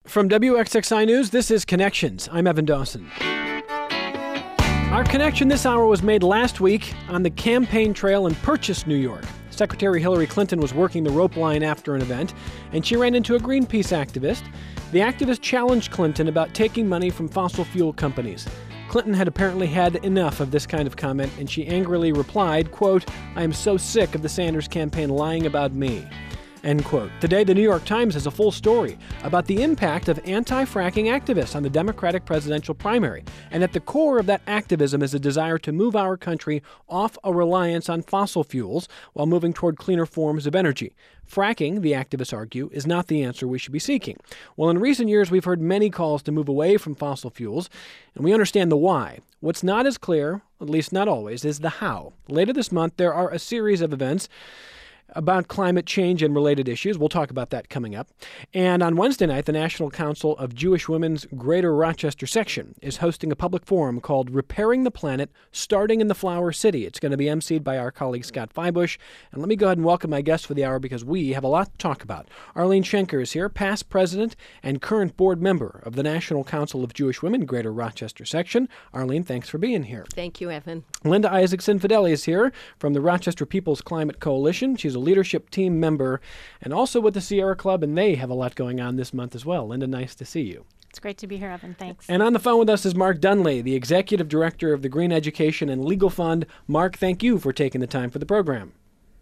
From WXXI News, this is Connections. I'm Evan Dawson. Our connection this hour was made last week on the campaign trail in Purchase, New York. Secretary Hillary Clinton was working the rope line after an event, and she ran into a Greenpeace activist. The activist challenged Clinton about taking money from fossil fuel companies. Clinton had apparently had enough of this kind of comment, and she angrily replied, quote, "I am so sick of the Sanders campaign lying about me." End quote. Today, the New York Times has a full story about the impact of anti-fracking activists on the Democratic presidential primary. And at the core of that activism is a desire to move our country off a reliance on fossil fuels while moving toward cleaner forms of energy. Fracking, the activists argue, is not the answer we should be seeking. Well, in recent years, we've heard many calls to move away from fossil fuels, and we understand the why. What's not as clear, at least not always, is the how. Later this month, there are a series of events about climate change and related issues. We'll talk about that coming up. And on Wednesday night, the National Council of Jewish Women's Greater Rochester section is hosting a public forum called Repairing the Planet, Starting in the Flower City. It's going to be emceed by our colleague Scott Feibusch. And let me go ahead and welcome my guest for the hour because we have a lot to talk about. Arlene Schenker is here, past president and current board member of the National Council of Jewish Women Greater Rochester section. Arlene, thanks for being here. Thank you, Evan. Linda Isaacson-Fideli is here from the Rochester People's Climate Coalition. She's a leadership team member and also with the Sierra Club, and they have a lot going on this month as well. Linda, nice to see you. It's great to be here, Evan. Thanks. And on the phone with us is Mark Dunley, the executive director of the Green Education and Legal Fund. Mark, thank you for taking the time for the program.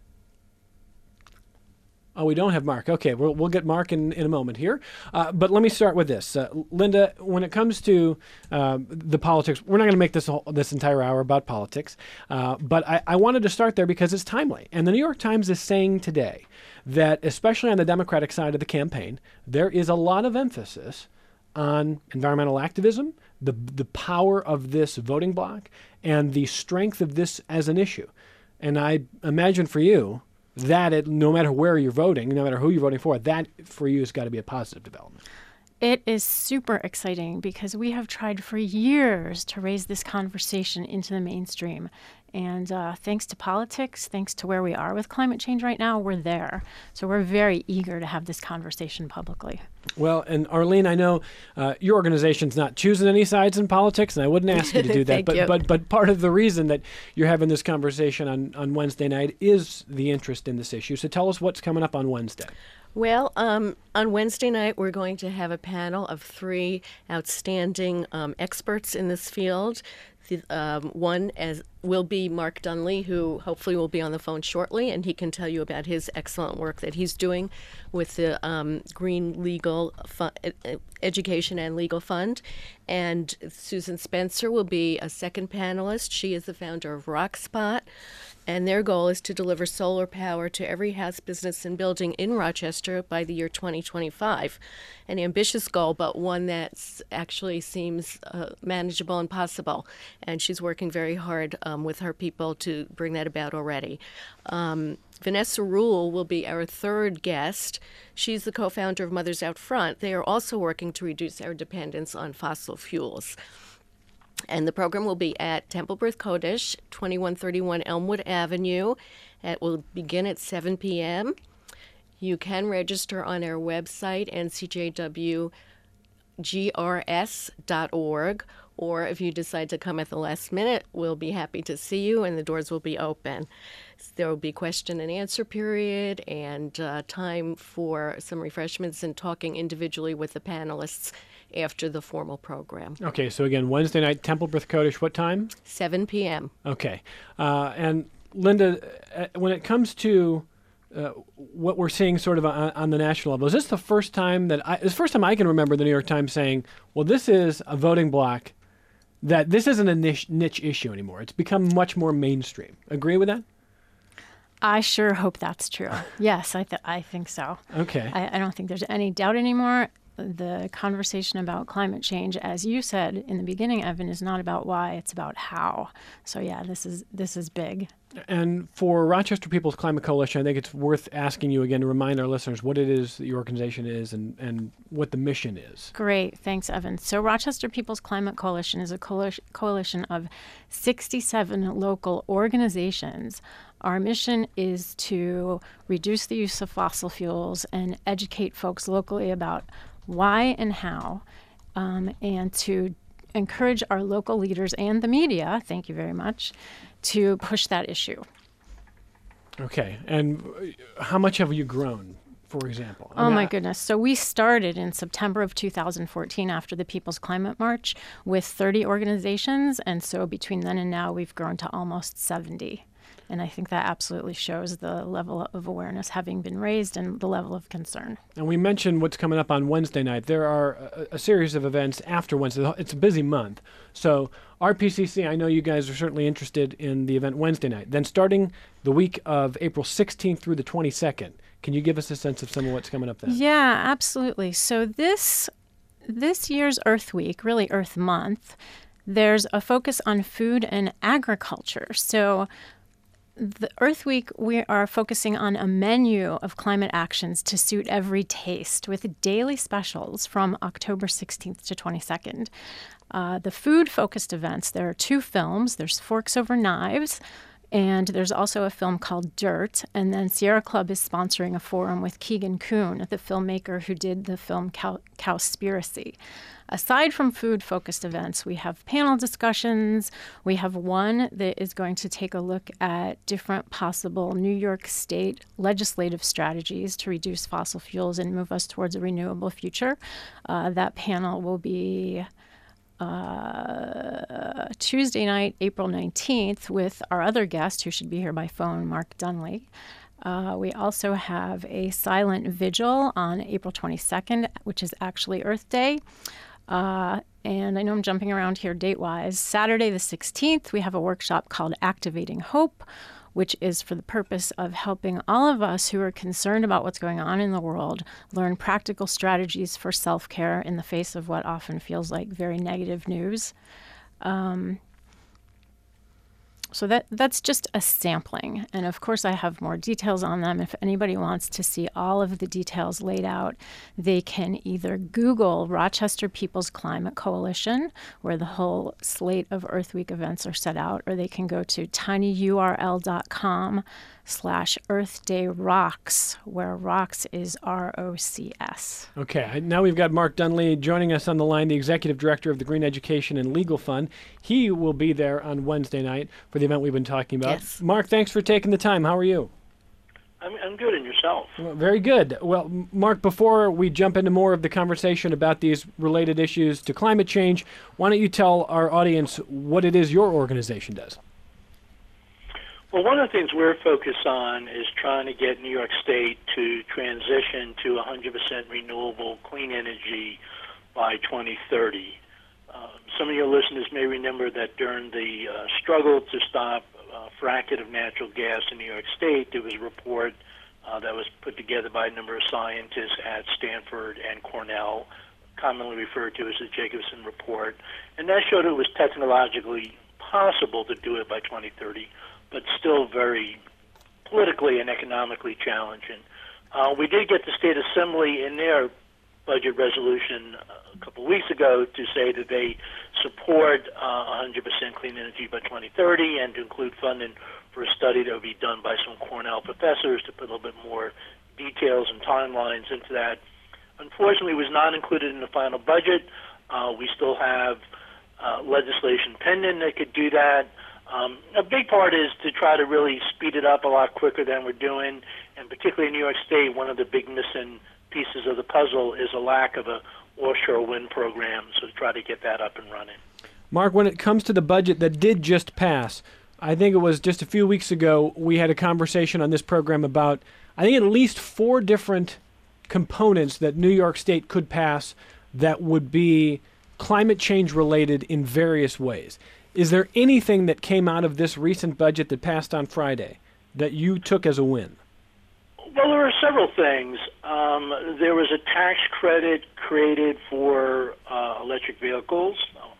Oh, we don't have Mark. Okay, we'll get Mark in a moment here. But let me start with this. Linda, when it comes to the politics, we're not going to make this entire hour about politics. But I wanted to start there because it's timely. And the New York Times is saying today that, especially on the Democratic side of the campaign, there is a lot of emphasis on environmental activism, the power of this voting bloc, and the strength of this as an issue. And I imagine for you, no matter where you're voting, no matter who you're voting for, that for you has got to be a positive development. It is super exciting because we have tried for years to raise this conversation into the mainstream. And thanks to politics, thanks to where we are with climate change right now, we're there. So we're very eager to have this conversation publicly. Well, and Arlene, I know your organization's not choosing any sides in politics, and I wouldn't ask you to do that. but part of the reason that you're having this conversation on Wednesday night is the interest in this issue. So tell us what's coming up on Wednesday. Well, on Wednesday night, we're going to have a panel of three outstanding experts in this field. One will be Mark Dunley, who hopefully will be on the phone shortly, and he can tell you about his excellent work that he's doing with the Green Legal Education and Legal Fund. And Susan Spencer will be a second panelist. She is the founder of RockSpot, and their goal is to deliver solar power to every house, business, and building in Rochester by the year 2025. An ambitious goal, but one that actually seems manageable and possible. And she's working very hard with her people to bring that about already. Vanessa Rule will be our third guest. She's the co-founder of Mothers Out Front. They are also working to reduce our dependence on fossil fuels. And the program will be at Temple Beth Kodesh, 2131 Elmwood Avenue. It will begin at 7 p.m. You can register on our website, ncjwgrs.org, or if you decide to come at the last minute, we'll be happy to see you, and the doors will be open. There will be question and answer period and time for some refreshments and talking individually with the panelists after the formal program. Okay, so again, Wednesday night, Temple Beth Kodesh, what time? 7 p.m. Okay. And Linda, when it comes to what we're seeing sort of on the national level, is this the first time I can remember the New York Times saying, well, this is a voting bloc, that this isn't a niche issue anymore. It's become much more mainstream. Agree with that? I sure hope that's true. Yes, I think so. Okay. I don't think there's any doubt anymore. The conversation about climate change, as you said in the beginning, Evan, is not about why, it's about how. So yeah, this is big. And for Rochester People's Climate Coalition, I think it's worth asking you again to remind our listeners what it is that your organization is and what the mission is. Great. Thanks, Evan. So Rochester People's Climate Coalition is a coalition of 67 local organizations. Our mission is to reduce the use of fossil fuels and educate folks locally about why and how, and to encourage our local leaders and the media, thank you very much, to push that issue. Okay. And how much have you grown, for example? Oh, my goodness. So we started in September of 2014 after the People's Climate March with 30 organizations. And so between then and now, we've grown to almost 70. And I think that absolutely shows the level of awareness having been raised and the level of concern. And we mentioned what's coming up on Wednesday night. There are a series of events after Wednesday. It's a busy month. So RPCC, I know you guys are certainly interested in the event Wednesday night. Then starting the week of April 16th through the 22nd, can you give us a sense of some of what's coming up then? Yeah, absolutely. So this year's Earth Week, really Earth Month, there's a focus on food and agriculture. So the Earth Week, we are focusing on a menu of climate actions to suit every taste with daily specials from October 16th to 22nd. The food-focused events, there are 2 films. There's Forks Over Knives, and there's also a film called Dirt. And then Sierra Club is sponsoring a forum with Keegan Kuhn, the filmmaker who did the film Cowspiracy. Aside from food-focused events, we have panel discussions. We have one that is going to take a look at different possible New York State legislative strategies to reduce fossil fuels and move us towards a renewable future. That panel will be Tuesday night, April 19th, with our other guest, who should be here by phone, Mark Dunley. We also have a silent vigil on April 22nd, which is actually Earth Day. And I know I'm jumping around here date-wise. Saturday the 16th, we have a workshop called Activating Hope, which is for the purpose of helping all of us who are concerned about what's going on in the world learn practical strategies for self-care in the face of what often feels like very negative news. So that's just a sampling. And of course, I have more details on them. If anybody wants to see all of the details laid out, they can either Google Rochester People's Climate Coalition, where the whole slate of Earth Week events are set out, or they can go to tinyurl.com/EarthDayRocks, where rocks is ROCS. Okay, now we've got Mark Dunley joining us on the line, the Executive Director of the Green Education and Legal Fund. He will be there on Wednesday night for the event we've been talking about. Yes. Mark, thanks for taking the time. How are you? I'm good, and yourself? Well, very good. Well, Mark, before we jump into more of the conversation about these related issues to climate change, why don't you tell our audience what it is your organization does? Well, one of the things we're focused on is trying to get New York State to transition to 100% renewable clean energy by 2030. Some of your listeners may remember that during the struggle to stop fracking of natural gas in New York State, there was a report that was put together by a number of scientists at Stanford and Cornell, commonly referred to as the Jacobson Report, and that showed it was technologically possible to do it by 2030, but still very politically and economically challenging. We did get the State Assembly in their budget resolution a couple of weeks ago to say that they support 100% clean energy by 2030 and to include funding for a study that would be done by some Cornell professors to put a little bit more details and timelines into that. Unfortunately, it was not included in the final budget. We still have legislation pending that could do that. A big part is to try to really speed it up a lot quicker than we're doing, and particularly in New York State, one of the big missing pieces of the puzzle is a lack of a offshore wind program, so to try to get that up and running. Mark, when it comes to the budget that did just pass, I think it was just a few weeks ago, we had a conversation on this program about, I think, at least 4 different components that New York State could pass that would be climate change related in various ways. Is there anything that came out of this recent budget that passed on Friday that you took as a win? Well, there were several things. There was a tax credit created for electric vehicles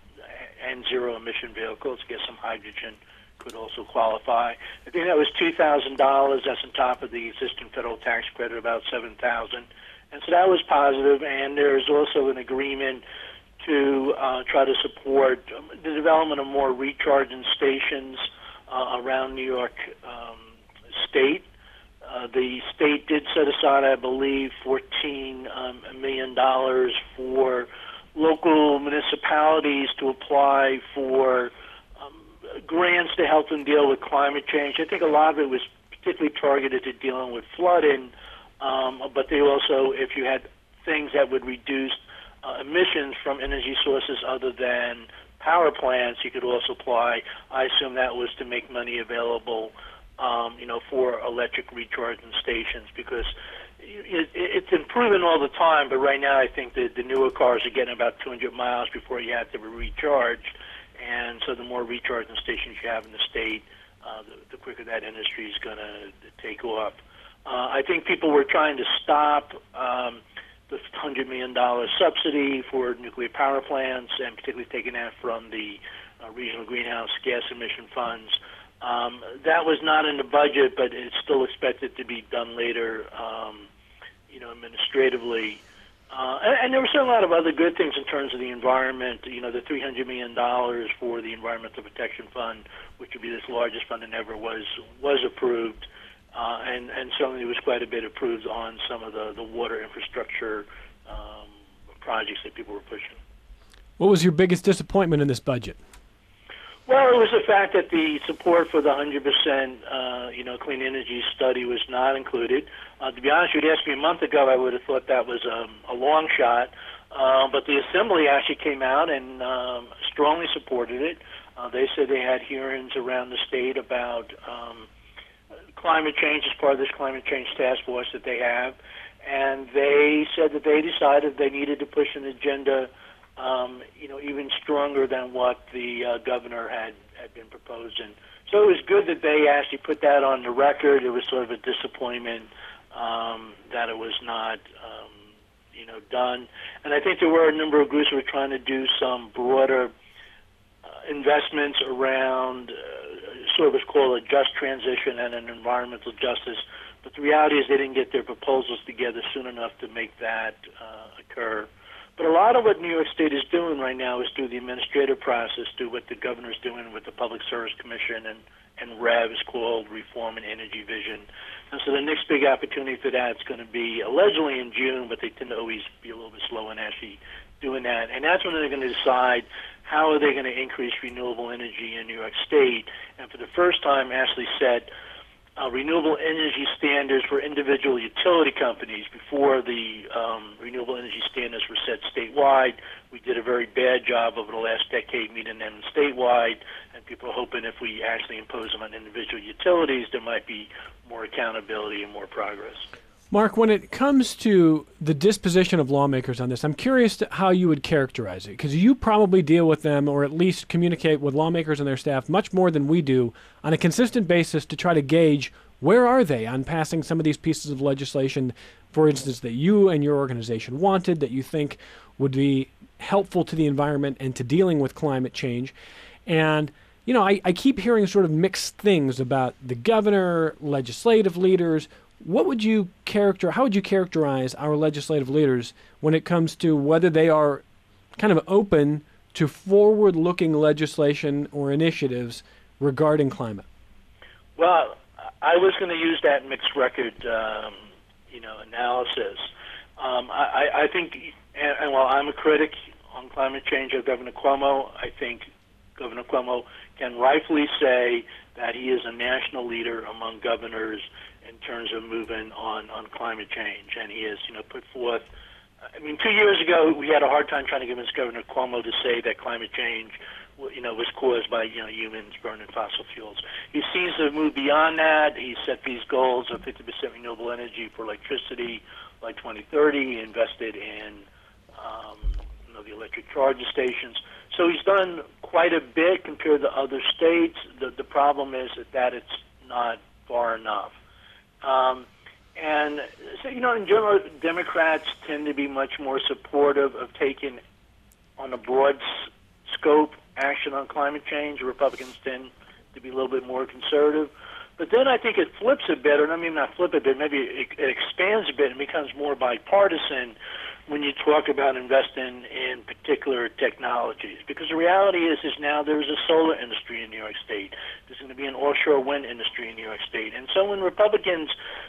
and zero-emission vehicles. I guess some hydrogen could also qualify. I think that was $2,000. That's on top of the existing federal tax credit, about $7,000. And so that was positive. And there's also an agreement to try to support the development of more recharging stations around New York State. The state did set aside, I believe, $14 million for local municipalities to apply for grants to help them deal with climate change. I think a lot of it was particularly targeted to dealing with flooding, but they also, if you had things that would reduce emissions from energy sources other than power plants, you could also apply. I assume that was to make money available, for electric recharging stations, because it's improving all the time. But right now, I think that the newer cars are getting about 200 miles before you have to be recharged, and so the more recharging stations you have in the state, the quicker that industry is going to take off. I think people were trying to stop the $100 million subsidy for nuclear power plants, and particularly taking that from the regional greenhouse gas emission funds. That was not in the budget, but it's still expected to be done later, administratively. And there were still a lot of other good things in terms of the environment. The $300 million for the Environmental Protection Fund, which would be this largest fund that ever was approved. And certainly there was quite a bit approved on some of the water infrastructure projects that people were pushing. What was your biggest disappointment in this budget? Well, it was the fact that the support for the 100% clean energy study was not included. To be honest, you'd asked me a month ago, I would have thought that was a long shot. But the Assembly actually came out and strongly supported it. They said they had hearings around the state about climate change as part of this climate change task force that they have. And they said that they decided they needed to push an agenda even stronger than what the governor had been proposing. So it was good that they actually put that on the record. It was sort of a disappointment that it was not, done. And I think there were a number of groups who were trying to do some broader investments around sort of what's called a just transition and an environmental justice. But the reality is they didn't get their proposals together soon enough to make that occur. But a lot of what New York State is doing right now is through the administrative process, through what the governor's doing with the Public Service Commission and REVs called Reform and Energy Vision. And so the next big opportunity for that is going to be allegedly in June, but they tend to always be a little bit slow in actually doing that. And that's when they're going to decide how are they going to increase renewable energy in New York State. And for the first time actually set renewable energy standards for individual utility companies. Before the renewable energy standards were set statewide, we did a very bad job over the last decade meeting them statewide, and people are hoping if we actually impose them on individual utilities, there might be more accountability and more progress. Mark, when it comes to the disposition of lawmakers on this, I'm curious to how you would characterize it, because you probably deal with them or at least communicate with lawmakers and their staff much more than we do on a consistent basis to try to gauge where are they on passing some of these pieces of legislation, for instance, that you and your organization wanted, that you think would be helpful to the environment and to dealing with climate change. And I keep hearing sort of mixed things about the governor, legislative leaders. How would you characterize our legislative leaders when it comes to whether they are kind of open to forward-looking legislation or initiatives regarding climate? Well, I was going to use that mixed record, analysis. I think, and while I'm a critic on climate change of Governor Cuomo, I think Governor Cuomo can rightfully say that he is a national leader among governors in terms of moving on climate change. And he has, put forth, 2 years ago, we had a hard time trying to convince Governor Cuomo to say that climate change, was caused by, humans burning fossil fuels. He seems to have moved beyond that. He set these goals of 50% renewable energy for electricity by 2030. He invested in, the electric charging stations. So he's done quite a bit compared to other states. The problem is that it's not far enough. And so, in general, Democrats tend to be much more supportive of taking on a broad scope action on climate change. Republicans tend to be a little bit more conservative. But then I think it flips a bit, or not flip a bit, maybe it expands a bit and becomes more bipartisan when you talk about investing in particular technologies. Because the reality is now there's a solar industry in New York State. There's going to be an offshore wind industry in New York State. And so when Republicans,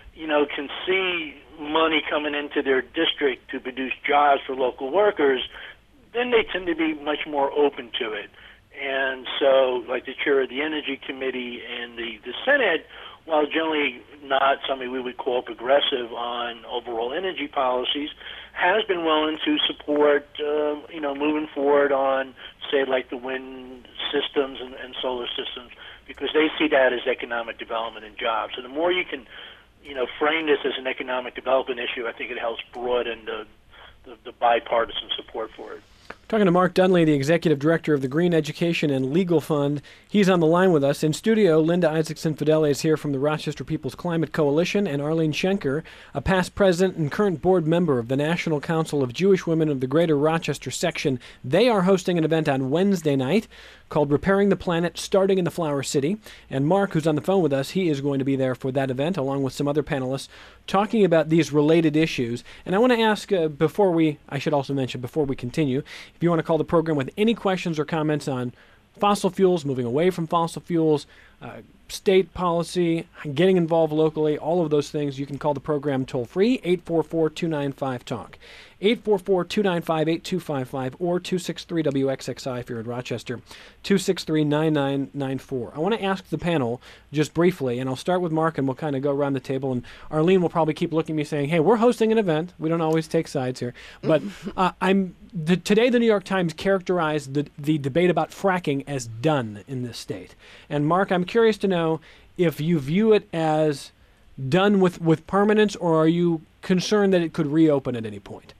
can see money coming into their district to produce jobs for local workers, then they tend to be much more open to it. And so, like the chair of the Energy Committee in the Senate, while generally not something we would call progressive on overall energy policies, has been willing to support, moving forward on, say, like the wind systems and solar systems, because they see that as economic development and jobs. So the more you can, frame this as an economic development issue, I think it helps broaden the bipartisan support for it. Talking to Mark Dunlea, the Executive Director of the Green Education and Legal Fund. He's on the line with us. In studio, Linda Isaacson-Fidele is here from the Rochester People's Climate Coalition, and Arlene Schenker, a past president and current board member of the National Council of Jewish Women of the Greater Rochester Section. They are hosting an event on Wednesday night called Repairing the Planet, starting in the Flower City. And Mark, who's on the phone with us, he is going to be there for that event, along with some other panelists, talking about these related issues. And I want to ask, before we continue, if you want to call the program with any questions or comments on fossil fuels, moving away from fossil fuels, state policy, getting involved locally, all of those things, you can call the program toll-free, 844-295-TALK. 844-295-8255 or 263-WXXI if you're in Rochester, 263-9994. I want to ask the panel just briefly, and I'll start with Mark and we'll kind of go around the table, and Arlene will probably keep looking at me saying, hey, we're hosting an event. We don't always take sides here. But today the New York Times characterized the debate about fracking as done in this state. And Mark, I'm curious to know if you view it as done with permanence, or are you concerned that it could reopen at any point?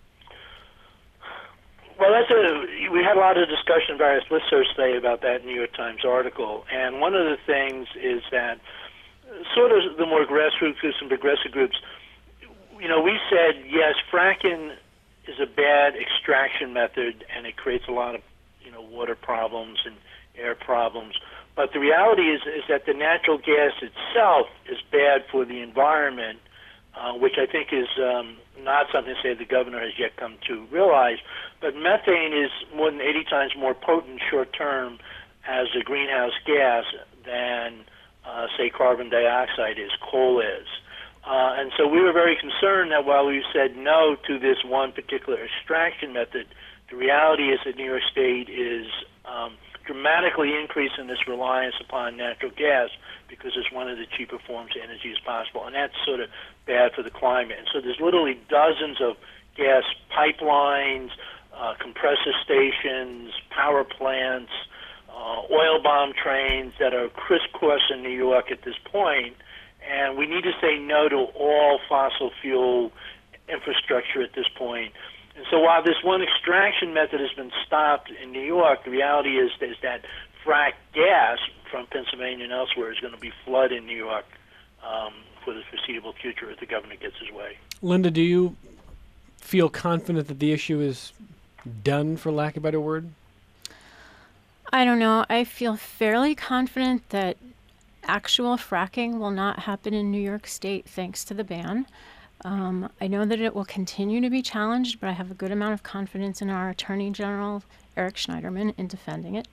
Well, we had a lot of discussion, various listservs today about that New York Times article, and one of the things is that sort of the more grassroots groups and progressive groups, we said, yes, fracking is a bad extraction method, and it creates a lot of, water problems and air problems. But the reality is that the natural gas itself is bad for the environment, which I think is not something to say the governor has yet come to realize. But methane is more than 80 times more potent short-term as a greenhouse gas than, say, carbon dioxide is, coal is. And so we were very concerned that while we said no to this one particular extraction method, the reality is that New York State is dramatically increasing this reliance upon natural gas because it's one of the cheaper forms of energy as possible, and that's sort of bad for the climate. And so there's literally dozens of gas pipelines, compressor stations, power plants, oil bomb trains that are crisscrossing New York at this point, and we need to say no to all fossil fuel infrastructure at this point. And so while this one extraction method has been stopped in New York, the reality is that fracked gas from Pennsylvania and elsewhere is going to be flooding New York for the foreseeable future if the governor gets his way. Linda, do you feel confident that the issue is done, for lack of a better word? I don't know. I feel fairly confident that actual fracking will not happen in New York State thanks to the ban. I know that it will continue to be challenged, but I have a good amount of confidence in our Attorney General, Eric Schneiderman, in defending it.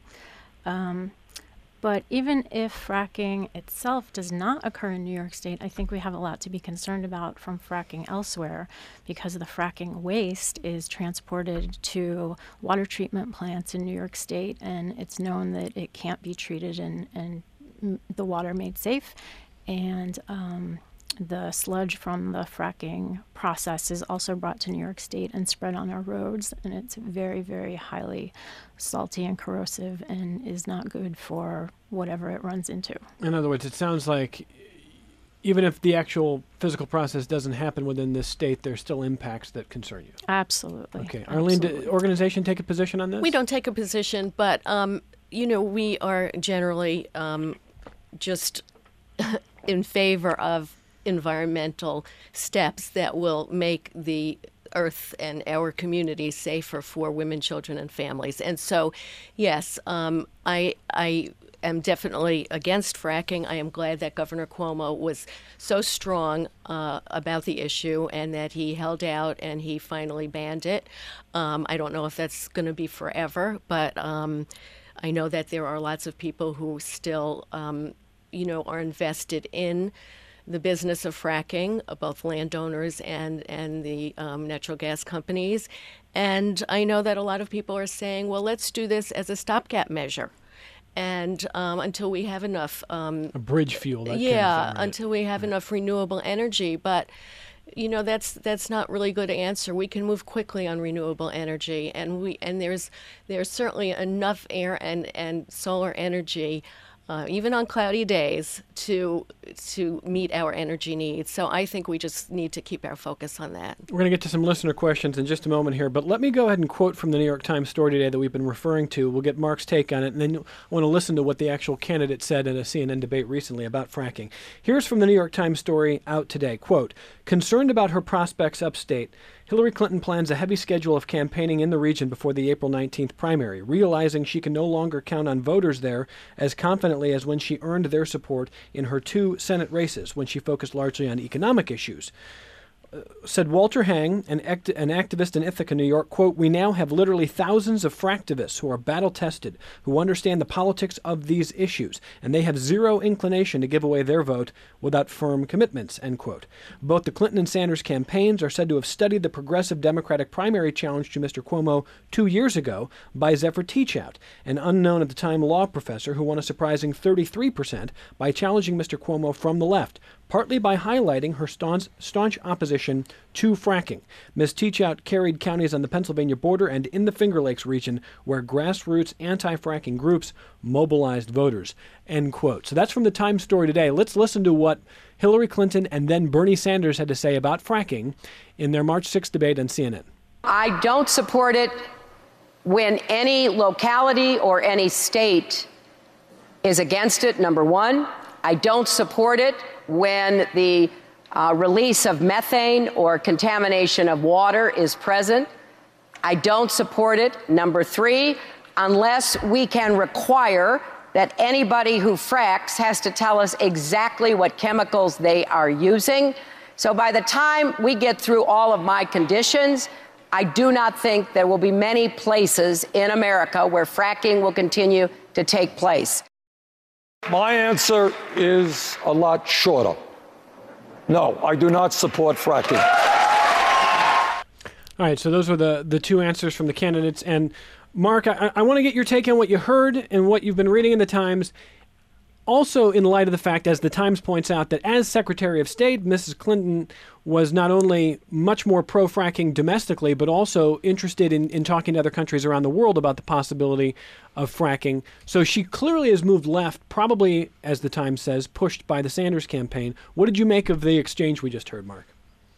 But even if fracking itself does not occur in New York State, I think we have a lot to be concerned about from fracking elsewhere, because the fracking waste is transported to water treatment plants in New York State, and it's known that it can't be treated and the water made safe. And the sludge from the fracking process is also brought to New York State and spread on our roads, and it's very, very highly salty and corrosive and is not good for whatever it runs into. In other words, it sounds like even if the actual physical process doesn't happen within this state, there's still impacts that concern you. Absolutely. Okay. Arlene, did the organization take a position on this? We don't take a position, but, we are generally just in favor of environmental steps that will make the earth and our community safer for women, children, and families. And so, yes, I am definitely against fracking. I am glad that Governor Cuomo was so strong about the issue and that he held out and he finally banned it. I don't know if that's going to be forever, but I know that there are lots of people who still, are invested in the business of fracking, both landowners and the natural gas companies. And I know that a lot of people are saying, well, let's do this as a stopgap measure. And until we have enough... a bridge fuel, that kind of thing, right? Until we have enough renewable energy. But, that's not really a good answer. We can move quickly on renewable energy, and there's certainly enough air and solar energy, even on cloudy days, to meet our energy needs. So I think we just need to keep our focus on that. We're going to get to some listener questions in just a moment here, but let me go ahead and quote from the New York Times story today that we've been referring to. We'll get Mark's take on it, and then I want to listen to what the actual candidate said in a CNN debate recently about fracking. Here's from the New York Times story out today. Quote, concerned about her prospects upstate, Hillary Clinton plans a heavy schedule of campaigning in the region before the April 19th primary, realizing she can no longer count on voters there as confidently as when she earned their support in her 2 Senate races, when she focused largely on economic issues. Said Walter Hang, an activist in Ithaca, New York, quote, we now have literally thousands of fractivists who are battle-tested, who understand the politics of these issues, and they have zero inclination to give away their vote without firm commitments, end quote. Both the Clinton and Sanders campaigns are said to have studied the progressive Democratic primary challenge to Mr. Cuomo 2 years ago by Zephyr Teachout, an unknown-at-the-time law professor who won a surprising 33% by challenging Mr. Cuomo from the left, partly by highlighting her staunch opposition to fracking. Ms. Teachout carried counties on the Pennsylvania border and in the Finger Lakes region where grassroots anti-fracking groups mobilized voters, end quote. So that's from the Times story today. Let's listen to what Hillary Clinton and then Bernie Sanders had to say about fracking in their March 6th debate on CNN. I don't support it when any locality or any state is against it, number one. I don't support it when the release of methane or contamination of water is present. I don't support it, number three, unless we can require that anybody who fracks has to tell us exactly what chemicals they are using. So by the time we get through all of my conditions, I do not think there will be many places in America where fracking will continue to take place. My answer is a lot shorter. No, I do not support fracking. All right, so those were the 2 answers from the candidates. And Mark, I want to get your take on what you heard and what you've been reading in the Times. Also, in light of the fact, as the Times points out, that as Secretary of State, Mrs. Clinton was not only much more pro-fracking domestically, but also interested in talking to other countries around the world about the possibility of fracking. So she clearly has moved left, probably, as the Times says, pushed by the Sanders campaign. What did you make of the exchange we just heard, Mark?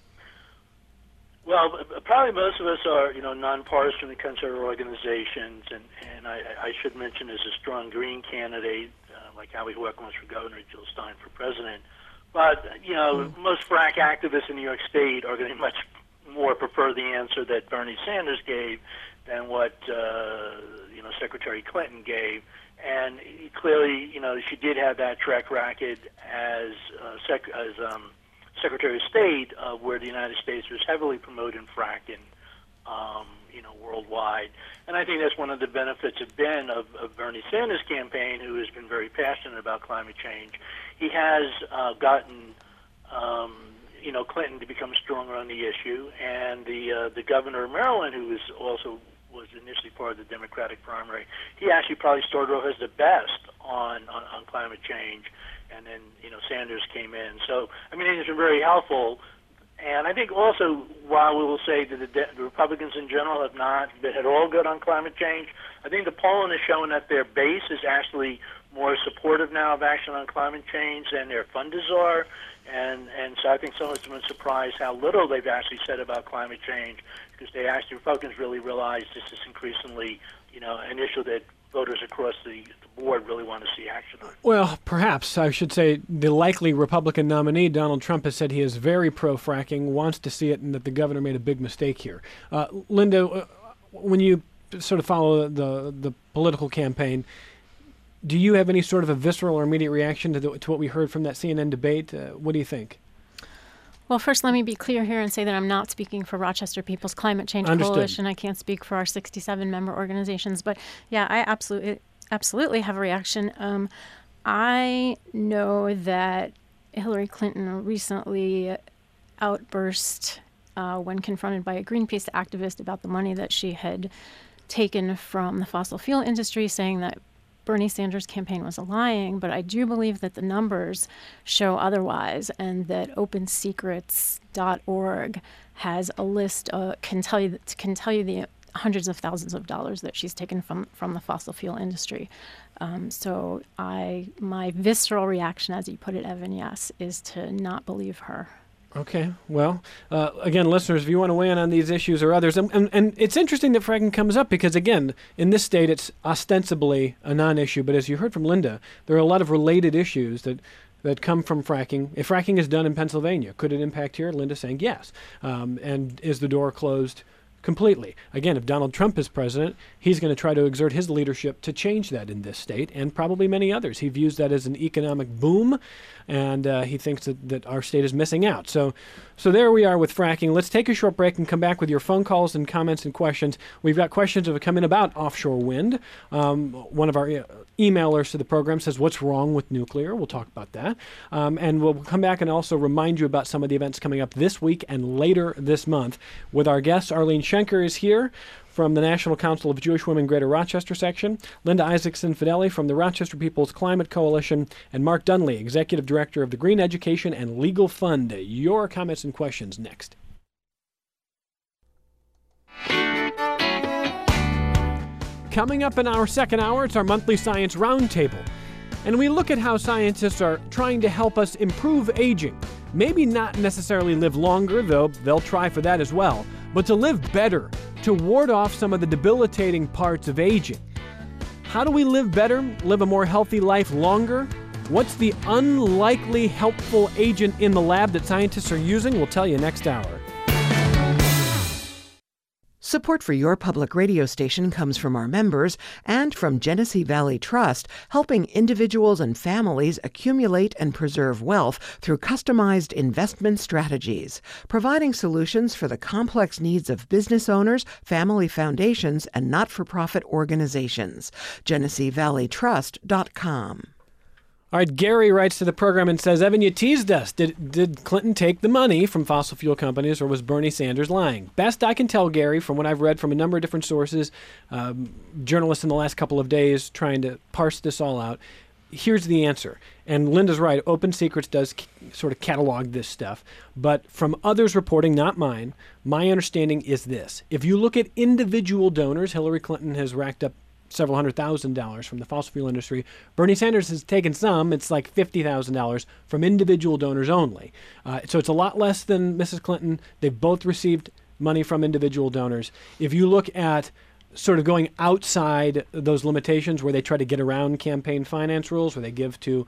Well, probably most of us are, nonpartisan in conservative organizations, and I should mention as a strong Green candidate, like Howie Hawkins was for governor, Jill Stein for president. But, most frack activists in New York State are going to much more prefer the answer that Bernie Sanders gave than what, Secretary Clinton gave. And clearly, she did have that track record as Secretary of State, where the United States was heavily promoting fracking, worldwide. And I think that's one of the benefits of Bernie Sanders' campaign, who has been very passionate about climate change. He has gotten, Clinton to become stronger on the issue, and the governor of Maryland, who was initially part of the Democratic primary, he actually probably started off as the best on climate change, and then Sanders came in. So I mean, it's been very helpful. And I think also, while we will say that the Republicans in general have not been at all good on climate change, I think the polling is showing that their base is actually more supportive now of action on climate change than their funders are. And so I think some of us have been surprised how little they've actually said about climate change, because Republicans really realize this is increasingly, an issue that voters across the board really want to see action on. Well, perhaps I should say the likely Republican nominee, Donald Trump, has said he is very pro-fracking, wants to see it, and that the governor made a big mistake here. Linda, when you sort of follow the political campaign, do you have any sort of a visceral or immediate reaction to what we heard from that CNN debate? What do you think? Well, first, let me be clear here and say that I'm not speaking for Rochester People's Climate Change Coalition. I can't speak for our 67 member organizations. But yeah, I absolutely have a reaction. I know that Hillary Clinton recently outburst when confronted by a Greenpeace activist about the money that she had taken from the fossil fuel industry, saying that Bernie Sanders' campaign was lying. But I do believe that the numbers show otherwise, and that OpenSecrets.org has a list, can tell you the hundreds of thousands of dollars that she's taken from the fossil fuel industry. So my visceral reaction, as you put it, Evan, yes, is to not believe her. Okay. Well, again, listeners, if you want to weigh in on these issues or others, and it's interesting that fracking comes up because, again, in this state, it's ostensibly a non-issue. But as you heard from Linda, there are a lot of related issues that come from fracking. If fracking is done in Pennsylvania, could it impact here? Linda saying yes. And is the door closed completely? Again, if Donald Trump is president, he's going to try to exert his leadership to change that in this state and probably many others. He views that as an economic boom, and he thinks that our state is missing out. So there we are with fracking. Let's take a short break and come back with your phone calls and comments and questions. We've got questions that have come in about offshore wind. One of our emailers to the program says, what's wrong with nuclear? We'll talk about that. And we'll come back and also remind you about some of the events coming up this week and later this month with our guests. Arlene Schenker is here from the National Council of Jewish Women Greater Rochester section, Linda Isaacson-Fideli from the Rochester People's Climate Coalition, and Mark Dunley, Executive Director of the Green Education and Legal Fund. Your comments and questions next. Coming up in our second hour, it's our monthly Science Roundtable. And we look at how scientists are trying to help us improve aging. Maybe not necessarily live longer, though they'll try for that as well, but to live better, to ward off some of the debilitating parts of aging. How do we live better, live a more healthy life longer? What's the unlikely helpful agent in the lab that scientists are using? We'll tell you next hour. Support for your public radio station comes from our members and from Genesee Valley Trust, helping individuals and families accumulate and preserve wealth through customized investment strategies, providing solutions for the complex needs of business owners, family foundations, and not-for-profit organizations. GeneseeValleyTrust.com. All right, Gary writes to the program and says, Evan, you teased us. Did Clinton take the money from fossil fuel companies, or was Bernie Sanders lying? Best I can tell, Gary, from what I've read from a number of different sources, journalists in the last couple of days trying to parse this all out, here's the answer. And Linda's right, Open Secrets does sort of catalog this stuff. But from others reporting, not mine, my understanding is this. If you look at individual donors, Hillary Clinton has racked up several $100,000 from the fossil fuel industry. Bernie Sanders has taken some. It's like $50,000 from individual donors only. So it's a lot less than Mrs. Clinton. They've both received money from individual donors. If you look at sort of going outside those limitations where they try to get around campaign finance rules, where they give to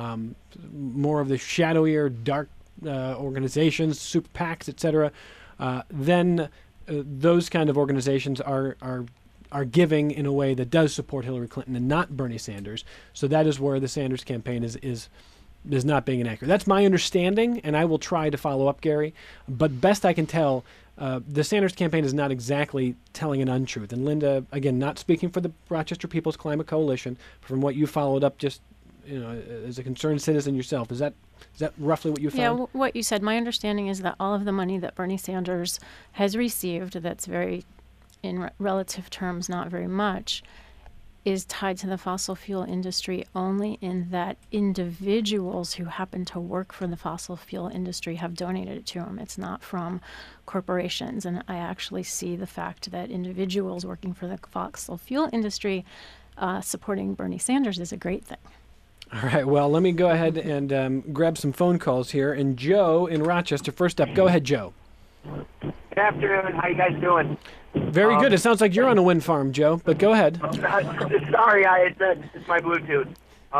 more of the shadowier, dark organizations, super PACs, etc., then those kind of organizations are giving in a way that does support Hillary Clinton and not Bernie Sanders. So that is where the Sanders campaign is not being inaccurate. That's my understanding, and I will try to follow up, Gary. But best I can tell, the Sanders campaign is not exactly telling an untruth. And Linda, again, not speaking for the Rochester People's Climate Coalition, from what you followed up just as a concerned citizen yourself, is that roughly what you found? Yeah, what you said. My understanding is that all of the money that Bernie Sanders has received, that's very, in relative terms, not very much, is tied to the fossil fuel industry only in that individuals who happen to work for the fossil fuel industry have donated it to him. It's not from corporations. And I actually see the fact that individuals working for the fossil fuel industry supporting Bernie Sanders is a great thing. All right. Well, let me go ahead and grab some phone calls here. And Joe in Rochester, first up. Go ahead, Joe. Good afternoon. How you guys doing? Very good. It sounds like you're on a wind farm, Joe, but go ahead. Sorry, it's my Bluetooth.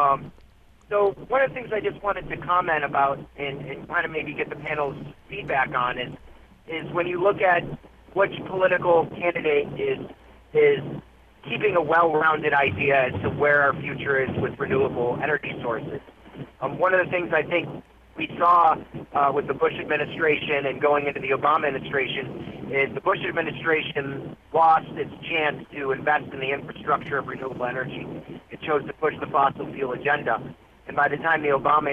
So one of the things I just wanted to comment about and kind of maybe get the panel's feedback on is when you look at which political candidate is keeping a well-rounded idea as to where our future is with renewable energy sources. One of the things I think we saw with the Bush administration and going into the Obama administration is the Bush administration lost its chance to invest in the infrastructure of renewable energy. It chose to push the fossil fuel agenda. And by the time the Obama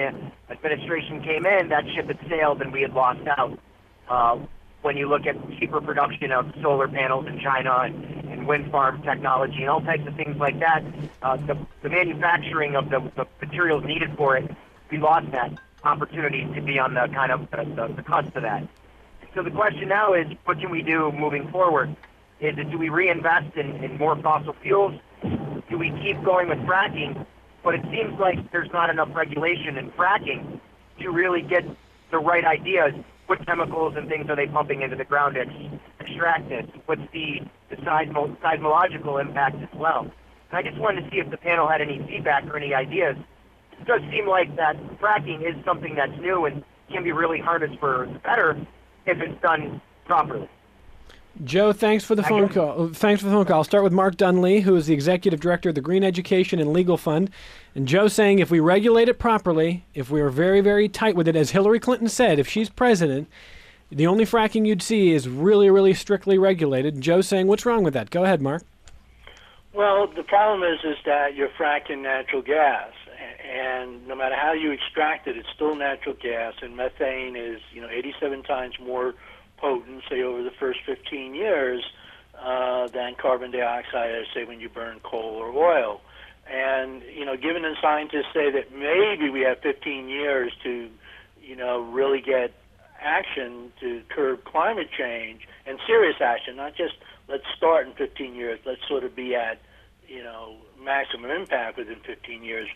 administration came in, that ship had sailed and we had lost out. When you look at cheaper production of solar panels in China and wind farm technology and all types of things like that, the manufacturing of the materials needed for it, we lost that opportunity to be on the kind of the cusp of that. So the question now is, what can we do moving forward? Do we reinvest in more fossil fuels? Do we keep going with fracking? But it seems like there's not enough regulation in fracking to really get the right ideas. What chemicals and things are they pumping into the ground to extract this? What's the seismological impact as well? And I just wanted to see if the panel had any feedback or any ideas. It does seem like that fracking is something that's new and can be really harnessed for better if it's done properly. Joe, thanks for the phone call. Thanks for the phone call. I'll start with Mark Dunlea, who is the Executive Director of the Green Education and Legal Fund. And Joe saying if we regulate it properly, if we are very, very tight with it, as Hillary Clinton said, if she's president, the only fracking you'd see is really, really strictly regulated. Joe saying, what's wrong with that? Go ahead, Mark. Well, the problem is that you're fracking natural gas. And no matter how you extract it, it's still natural gas. And methane is, 87 times more potent, say, over the first 15 years than carbon dioxide, say, when you burn coal or oil. And, given that scientists say that maybe we have 15 years to, really get action to curb climate change, and serious action, not just let's start in 15 years, let's sort of be at, maximum impact within 15 years.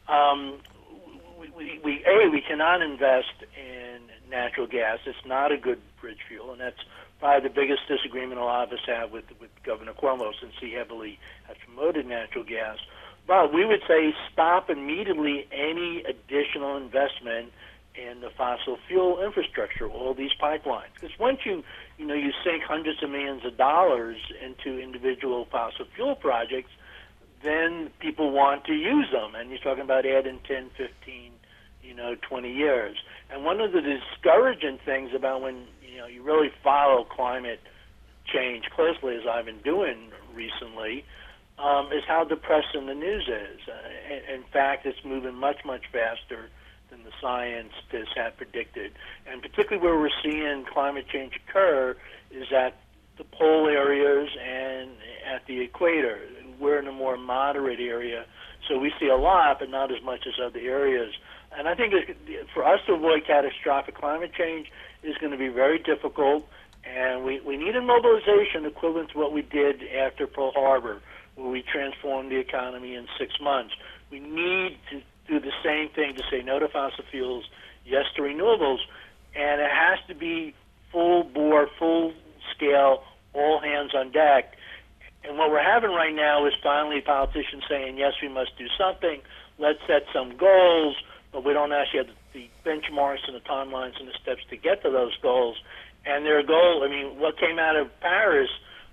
We cannot invest in natural gas. It's not a good bridge fuel, and that's probably the biggest disagreement a lot of us have with Governor Cuomo, since he heavily has promoted natural gas. But we would say stop immediately any additional investment in the fossil fuel infrastructure, all these pipelines. Because once you sink hundreds of millions of dollars into individual fossil fuel projects, then people want to use them. And you're talking about adding 10, 15, 20 years. And one of the discouraging things about when, you really follow climate change closely, as I've been doing recently, is how depressing the news is. In fact, it's moving much, much faster than the scientists had predicted. And particularly where we're seeing climate change occur is at the pole areas and at the equator. We're in a more moderate area, so we see a lot, but not as much as other areas. And I think for us to avoid catastrophic climate change is going to be very difficult, and we need a mobilization equivalent to what we did after Pearl Harbor, where we transformed the economy in 6 months. We need to do the same thing to say no to fossil fuels, yes to renewables, and it has to be full bore, full scale, all hands on deck. And what we're having right now is finally politicians saying, yes, we must do something, let's set some goals, but we don't actually have the benchmarks and the timelines and the steps to get to those goals. And their goal, what came out of Paris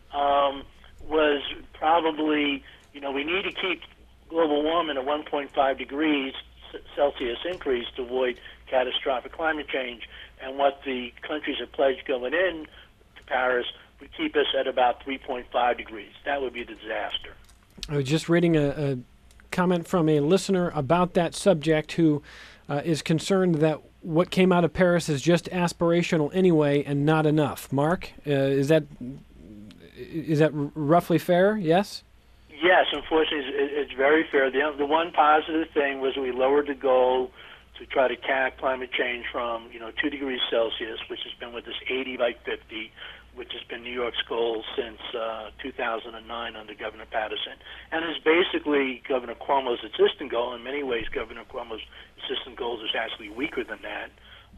was probably, we need to keep global warming at 1.5 degrees Celsius increase to avoid catastrophic climate change. And what the countries have pledged going in to Paris would keep us at about 3.5 degrees. That would be a disaster. I was just reading a comment from a listener about that subject who is concerned that what came out of Paris is just aspirational anyway and not enough. Mark, is that roughly fair? Yes? Yes, unfortunately, it's very fair. The one positive thing was we lowered the goal to try to cap climate change from 2 degrees Celsius, which has been with this 80 by 50, which has been New York's goal since 2009 under Governor Patterson. And it's basically Governor Cuomo's existing goal. In many ways, Governor Cuomo's existing goals is actually weaker than that.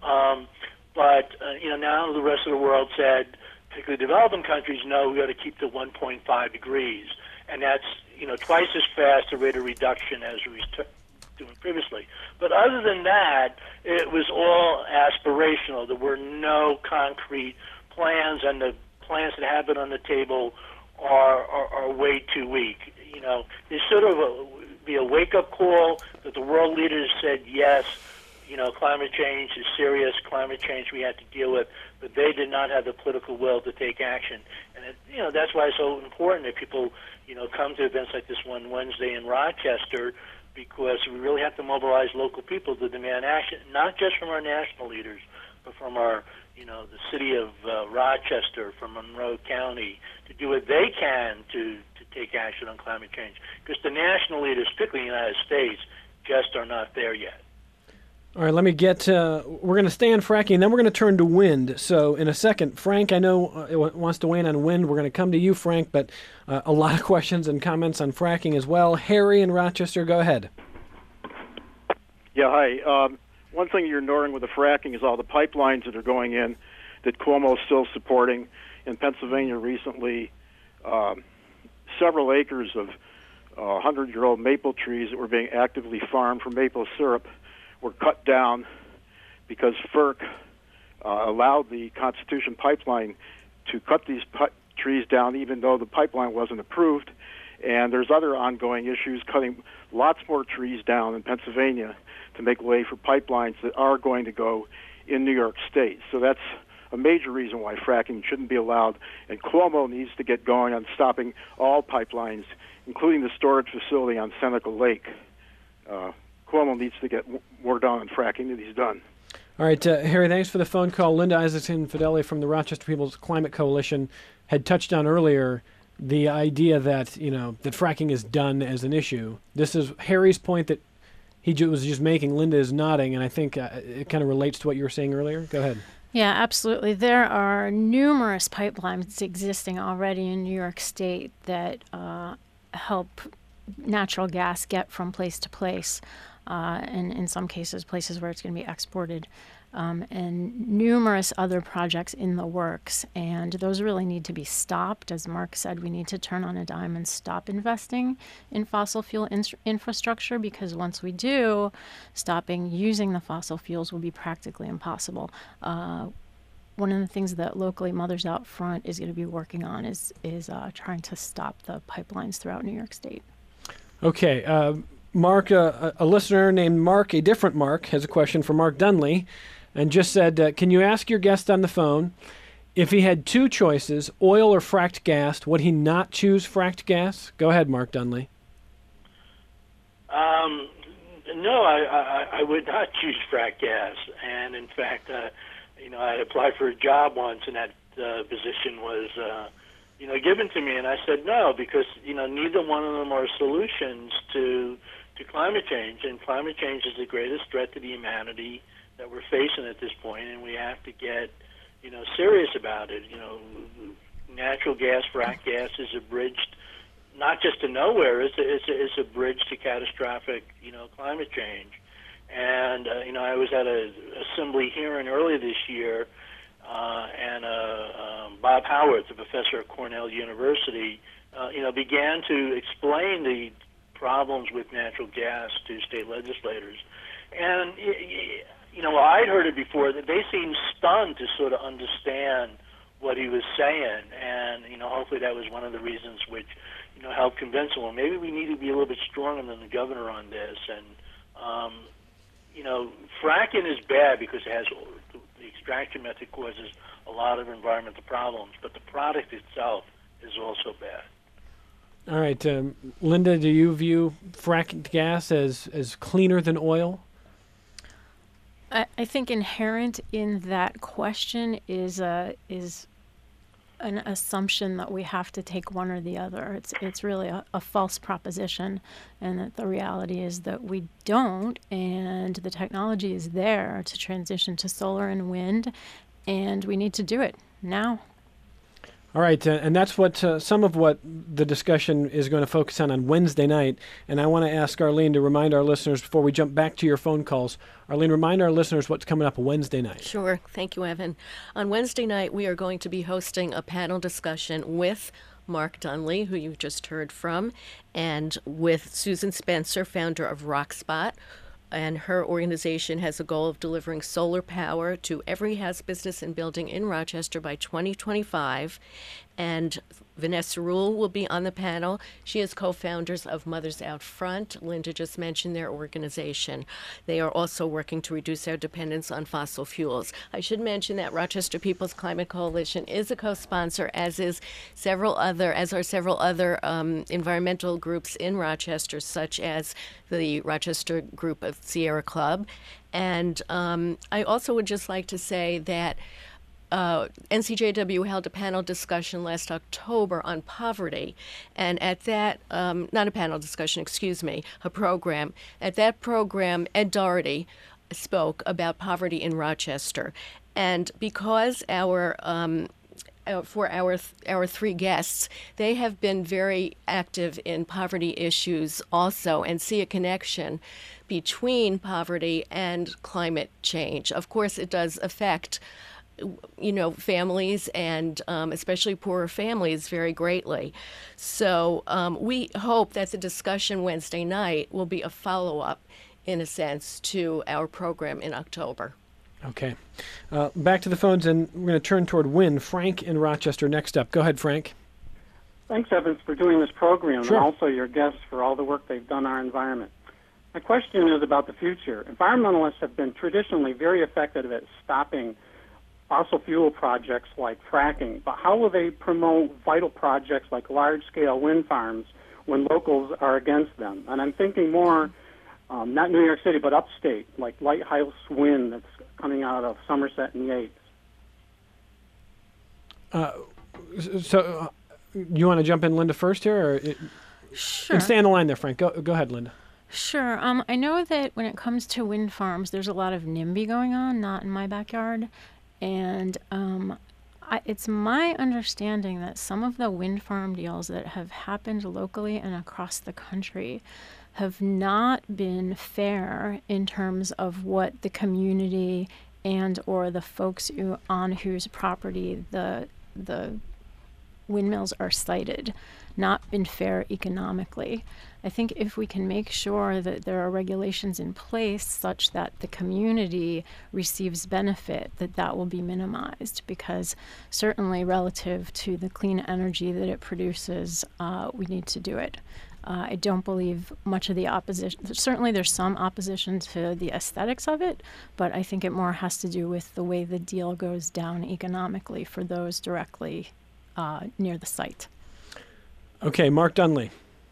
But now the rest of the world said, particularly developing countries, no, we got to keep to 1.5 degrees. And that's, twice as fast a rate of reduction as we were doing previously. But other than that, it was all aspirational. There were no concrete plans, and the plans that have been on the table are way too weak. There should be a wake-up call that the world leaders said, yes, climate change is serious, climate change we have to deal with, but they did not have the political will to take action. And, that's why it's so important that people, come to events like this one Wednesday in Rochester, because we really have to mobilize local people to demand action, not just from our national leaders, but from our, the city of Rochester, from Monroe County, to do what they can to take action on climate change. Because the national leaders, particularly in the United States, just are not there yet. All right, let me get we're going to stay on fracking, then we're going to turn to wind. So in a second, Frank, I know wants to weigh in on wind. We're going to come to you, Frank, but a lot of questions and comments on fracking as well. Harry in Rochester, go ahead. Yeah, hi. One thing you're ignoring with the fracking is all the pipelines that are going in that Cuomo is still supporting. In Pennsylvania recently, several acres of 100-year-old maple trees that were being actively farmed for maple syrup were cut down because FERC allowed the Constitution Pipeline to cut these trees down even though the pipeline wasn't approved. And there's other ongoing issues, cutting lots more trees down in Pennsylvania to make way for pipelines that are going to go in New York State. So that's a major reason why fracking shouldn't be allowed. And Cuomo needs to get going on stopping all pipelines, including the storage facility on Seneca Lake. Cuomo needs to get more done on fracking than he's done. All right, Harry, thanks for the phone call. Linda Isaacson Fideli from the Rochester People's Climate Coalition had touched on earlier the idea that, that fracking is done as an issue. This is Harry's point that he was just making. Linda is nodding, and I think it kind of relates to what you were saying earlier. Go ahead. Yeah, absolutely. There are numerous pipelines existing already in New York State that help natural gas get from place to place, and in some cases, places where it's going to be exported, and numerous other projects in the works. And those really need to be stopped. As Mark said, we need to turn on a dime and stop investing in fossil fuel infrastructure, because once we do, stopping using the fossil fuels will be practically impossible. One of the things that locally Mothers Out Front is going to be working on is trying to stop the pipelines throughout New York State. Okay. Mark, a listener named Mark, a different Mark, has a question for Mark Dunley and just said, can you ask your guest on the phone, if he had two choices, oil or fracked gas, would he not choose fracked gas? Go ahead, Mark Dunley. No, I would not choose fracked gas. And in fact, I applied for a job once, and that position was given to me, and I said no, because neither one of them are solutions to climate change, and climate change is the greatest threat to the humanity that we're facing at this point, and we have to get serious about it. Natural gas, frack gas, is a bridge not just to nowhere, it's a bridge to catastrophic climate change. And I was at a assembly hearing earlier this year, and Bob Howard, the professor at Cornell University, began to explain the problems with natural gas to state legislators. And, I'd heard it before, that they seemed stunned to sort of understand what he was saying. And, hopefully that was one of the reasons which, helped convince them, well, maybe we need to be a little bit stronger than the governor on this. And, fracking is bad because the extraction method causes a lot of environmental problems, but the product itself is also bad. All right, Linda, do you view fracked gas as cleaner than oil? I think inherent in that question is an assumption that we have to take one or the other. It's really a false proposition, and that the reality is that we don't, and the technology is there to transition to solar and wind, and we need to do it now. All right, and that's what some of what the discussion is going to focus on Wednesday night. And I want to ask Arlene to remind our listeners, before we jump back to your phone calls, Arlene, remind our listeners what's coming up Wednesday night. Sure. Thank you, Evan. On Wednesday night, we are going to be hosting a panel discussion with Mark Dunley, who you just heard from, and with Susan Spencer, founder of RockSpot. And her organization has a goal of delivering solar power to every house, business, and building in Rochester by 2025. And Vanessa Rule will be on the panel. She is co-founders of Mothers Out Front. Linda just mentioned their organization. They are also working to reduce our dependence on fossil fuels. I should mention that Rochester People's Climate Coalition is a co-sponsor, as are several other environmental groups in Rochester, such as the Rochester Group of Sierra Club. And I also would just like to say that NCJW held a panel discussion last October on poverty, and at that, not a panel discussion, excuse me, a program. At that program, Ed Doherty spoke about poverty in Rochester, and because for our three guests, they have been very active in poverty issues also, and see a connection between poverty and climate change. Of course, it does affect families, and especially poorer families, very greatly. So we hope that the discussion Wednesday night will be a follow-up, in a sense, to our program in October. Okay. Back to the phones, and we're going to turn toward Wynn. Frank in Rochester next up. Go ahead, Frank. Thanks, Evans, for doing this program, Sure. and also your guests for all the work they've done on our environment. My question is about the future. Environmentalists have been traditionally very effective at stopping fossil fuel projects like fracking, but how will they promote vital projects like large-scale wind farms when locals are against them? And I'm thinking more, not New York City, but upstate, like Lighthouse Wind that's coming out of Somerset and Yates. You want to jump in, Linda, first here? Or Sure. And stay on the line there, Frank. Go ahead, Linda. Sure. I know that when it comes to wind farms, there's a lot of NIMBY going on, not in my backyard. And it's my understanding that some of the wind farm deals that have happened locally and across the country have not been fair in terms of what the community and or the folks on whose property the windmills are sited, not been fair economically. I think if we can make sure that there are regulations in place such that the community receives benefit, that will be minimized, because certainly relative to the clean energy that it produces, we need to do it. I don't believe much of the opposition, certainly there's some opposition to the aesthetics of it, but I think it more has to do with the way the deal goes down economically for those directly near the site. Okay, Mark Dunley.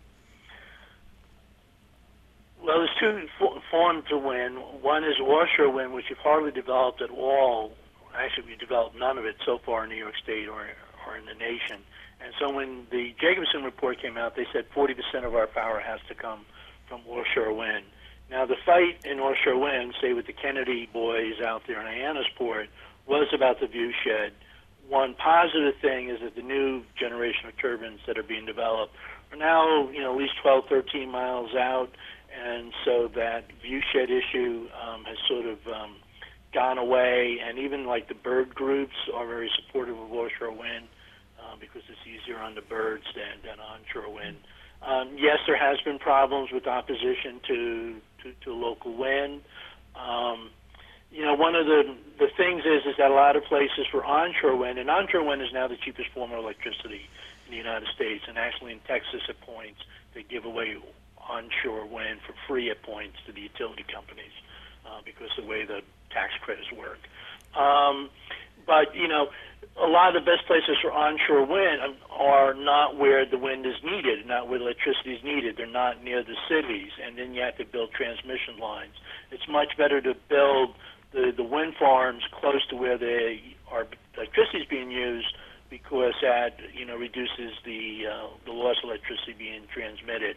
Well, there's two forms of wind. One is offshore wind, which we've hardly developed at all. Actually, we've developed none of it so far in New York State or in the nation. And so when the Jacobson report came out, they said 40% of our power has to come from offshore wind. Now, the fight in offshore wind, say with the Kennedy boys out there in Hyannisport, was about the view shed. One positive thing is that the new generation of turbines that are being developed are now, at least 12, 13 miles out, and so that view shed issue has sort of gone away. And even like the bird groups are very supportive of offshore wind because it's easier on the birds than onshore wind. Yes, there has been problems with opposition to local wind. One of the things is that a lot of places for onshore wind, and onshore wind is now the cheapest form of electricity in the United States, and actually in Texas at points they give away onshore wind for free at points to the utility companies because of the way the tax credits work. But a lot of the best places for onshore wind are not where the wind is needed, not where electricity is needed. They're not near the cities, and then you have to build transmission lines. It's much better to build the wind farms close to where electricity is being used, because that reduces the loss of electricity being transmitted.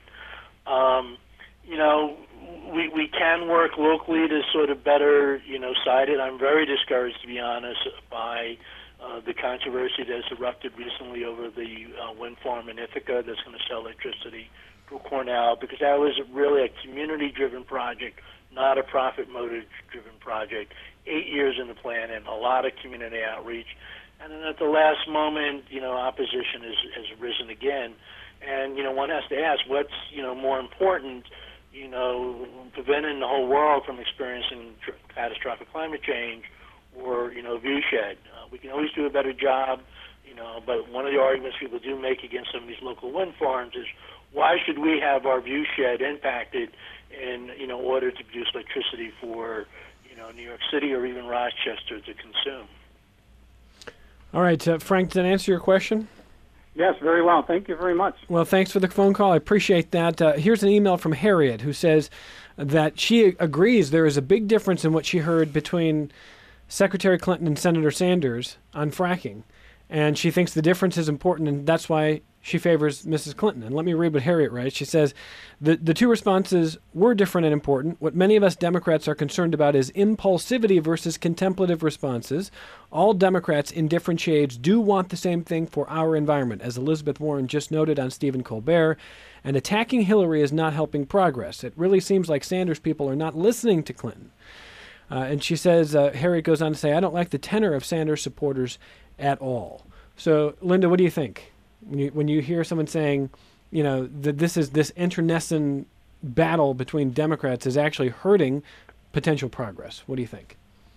We can work locally to sort of better site it. I'm very discouraged, to be honest, by the controversy that has erupted recently over the wind farm in Ithaca that's going to sell electricity to Cornell, because that was really a community-driven project, not a profit motive-driven project. 8 years in the plan and a lot of community outreach. And then at the last moment, opposition has risen again. And, one has to ask, what's, more important, preventing the whole world from experiencing catastrophic climate change or, view shed? We can always do a better job But one of the arguments people do make against some of these local wind farms is, why should we have our view shed impacted in order to produce electricity for New York City or even Rochester to consume? All right, Frank, did that answer your question? Yes, very well. Thank you very much. Well, thanks for the phone call. I appreciate that. Here's an email from Harriet, who says that she agrees there is a big difference in what she heard between Secretary Clinton and Senator Sanders on fracking. And she thinks the difference is important, and that's why she favors Mrs. Clinton. And let me read what Harriet writes. She says, the two responses were different and important. What many of us Democrats are concerned about is impulsivity versus contemplative responses. All Democrats in different shades do want the same thing for our environment, as Elizabeth Warren just noted on Stephen Colbert. And attacking Hillary is not helping progress. It really seems like Sanders people are not listening to Clinton. And she says, Harriet goes on to say, I don't like the tenor of Sanders supporters at all. So, Linda, what do you think? When you hear someone saying, that this internecine battle between Democrats is actually hurting potential progress, what do you think?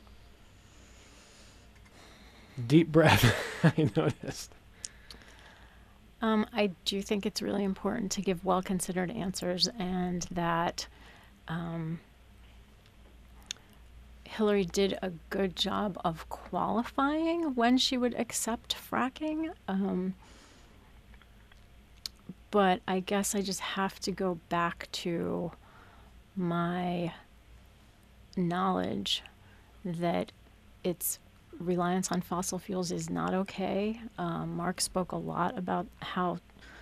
Deep breath, I noticed. I do think it's really important to give well-considered answers, and that Hillary did a good job of qualifying when she would accept fracking. But I guess I just have to go back to my knowledge that its reliance on fossil fuels is not okay. Mark spoke a lot about how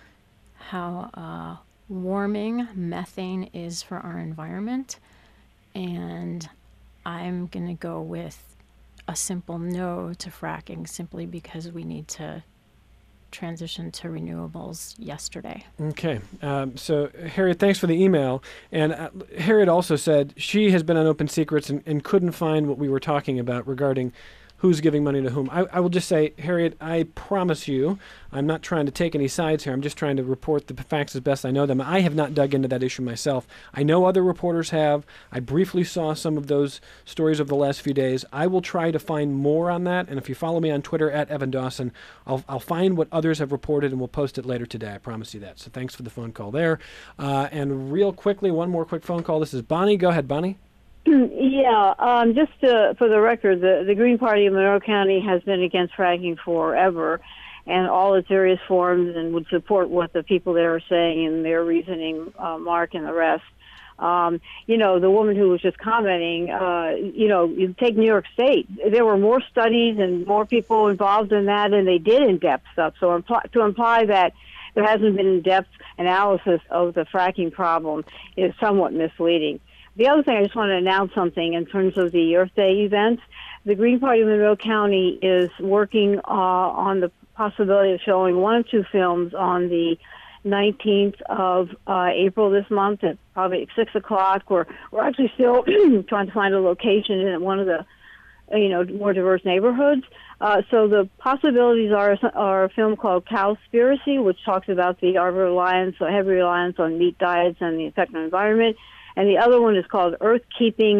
warming methane is for our environment, and I'm going to go with a simple no to fracking simply because we need to transition to renewables yesterday. Okay. So, Harriet, thanks for the email. And Harriet also said she has been on Open Secrets and couldn't find what we were talking about regarding who's giving money to whom. I will just say, Harriet, I promise you, I'm not trying to take any sides here. I'm just trying to report the facts as best I know them. I have not dug into that issue myself. I know other reporters have. I briefly saw some of those stories over the last few days. I will try to find more on that. And if you follow me on Twitter at Evan Dawson, I'll find what others have reported and we'll post it later today. I promise you that. So thanks for the phone call there. And real quickly, one more quick phone call. This is Bonnie. Go ahead, Bonnie. Yeah, just for the record, the Green Party of Monroe County has been against fracking forever, and all its various forms, and would support what the people there are saying and their reasoning, Mark and the rest. The woman who was just commenting, you take New York State. There were more studies and more people involved in that, and they did in-depth stuff. So to imply that there hasn't been in-depth analysis of the fracking problem is somewhat misleading. The other thing, I just want to announce something in terms of the Earth Day event. The Green Party of Monroe County is working on the possibility of showing one of two films on the 19th of April this month at probably 6 o'clock. We're actually still trying to find a location in one of the more diverse neighborhoods. So the possibilities are a film called Cowspiracy, which talks about the heavy reliance on meat diets and the effect on the environment. And the other one is called Earth-Keeping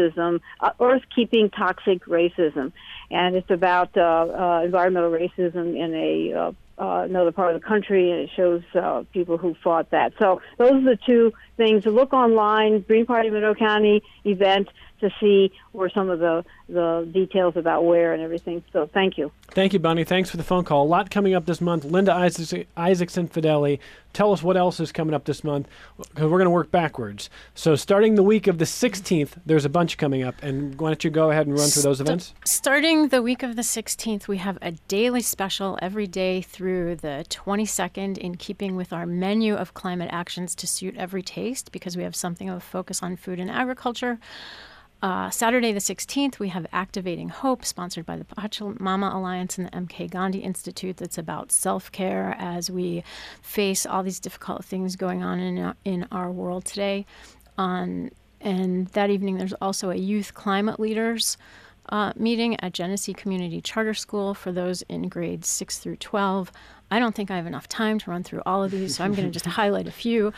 Toxic Racism. And it's about environmental racism in another part of the country, and it shows people who fought that. So those are the two things. Look online, Green Party Monroe County event, to see where some of the details about where and everything. So thank you. Thank you, Bonnie. Thanks for the phone call. A lot coming up this month. Linda Isaacson Fideli, tell us what else is coming up this month, because we're going to work backwards. So starting the week of the 16th, there's a bunch coming up. And why don't you go ahead and run through those events? Starting the week of the 16th, we have a daily special every day through the 22nd, in keeping with our menu of climate actions to suit every taste, because we have something of a focus on food and agriculture. Saturday the 16th, we have Activating Hope, sponsored by the Pachamama Alliance and the MK Gandhi Institute. That's about self-care as we face all these difficult things going on in our world today. And that evening, there's also a Youth Climate Leaders meeting at Genesee Community Charter School for those in grades 6 through 12. I don't think I have enough time to run through all of these, so I'm going to just highlight a few.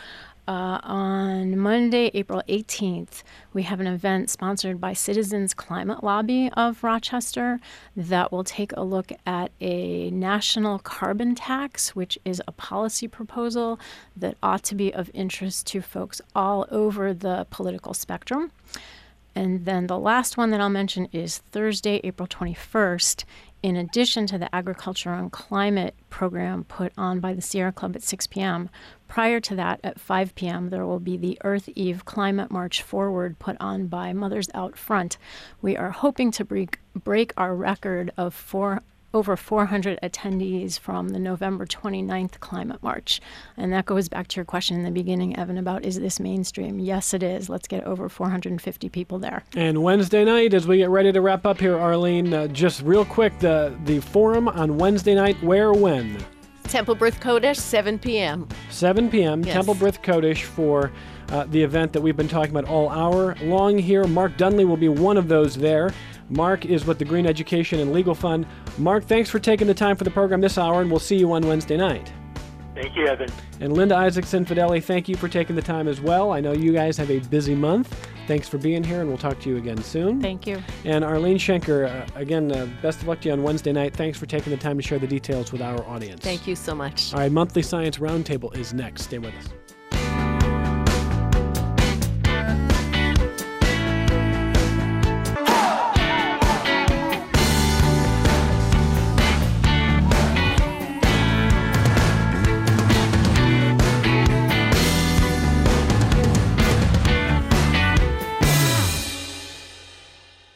On Monday, April 18th, we have an event sponsored by Citizens Climate Lobby of Rochester that will take a look at a national carbon tax, which is a policy proposal that ought to be of interest to folks all over the political spectrum. And then the last one that I'll mention is Thursday, April 21st. In addition to the Agriculture and Climate program put on by the Sierra Club at 6 p.m., prior to that at 5 p.m., there will be the Earth Eve Climate March Forward put on by Mothers Out Front. We are hoping to break our record of over 400 attendees from the November 29th Climate March. And that goes back to your question in the beginning, Evan, about is this mainstream? Yes, it is. Let's get over 450 people there. And Wednesday night, as we get ready to wrap up here, Arlene, just real quick, the forum on Wednesday night, where, when? Temple Brith Kodesh, 7 p.m. 7 p.m., Yes. Temple Brith Kodesh for the event that we've been talking about all hour long here. Mark Dunley will be one of those there. Mark is with the Green Education and Legal Fund. Mark, thanks for taking the time for the program this hour, and we'll see you on Wednesday night. Thank you, Evan. And Linda Isaacson Fideli, thank you for taking the time as well. I know you guys have a busy month. Thanks for being here, and we'll talk to you again soon. Thank you. And Arlene Schenker, again, best of luck to you on Wednesday night. Thanks for taking the time to share the details with our audience. Thank you so much. All right, Monthly Science Roundtable is next. Stay with us.